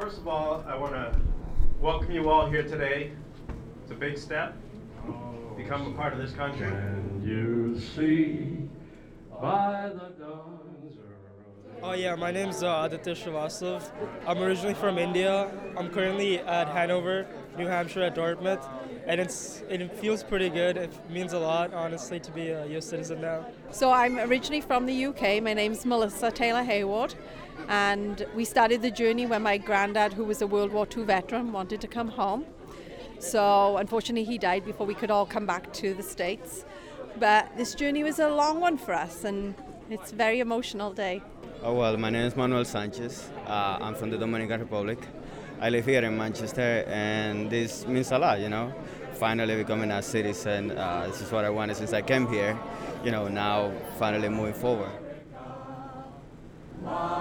first of all, I want to welcome you all here today. It's a big step. Become a part of this country. Can you see by the dawn's early Oh yeah, my name's Aditya Srivastav. I'm originally from India. I'm currently at Hanover, New Hampshire at Dartmouth, and it feels pretty good. It means a lot, honestly, to be a US citizen now. So I'm originally from the UK. My name's Melissa Taylor Hayward, and we started the journey when my granddad, who was a World War II veteran, wanted to come home. So unfortunately he died before we could all come back to the States. But this journey was a long one for us, and it's a very emotional day. Oh, well, my name is Manuel Sanchez. I'm from the Dominican Republic. I live here in Manchester, and this means a lot, finally becoming a citizen. This is what I wanted since I came here, now finally moving forward.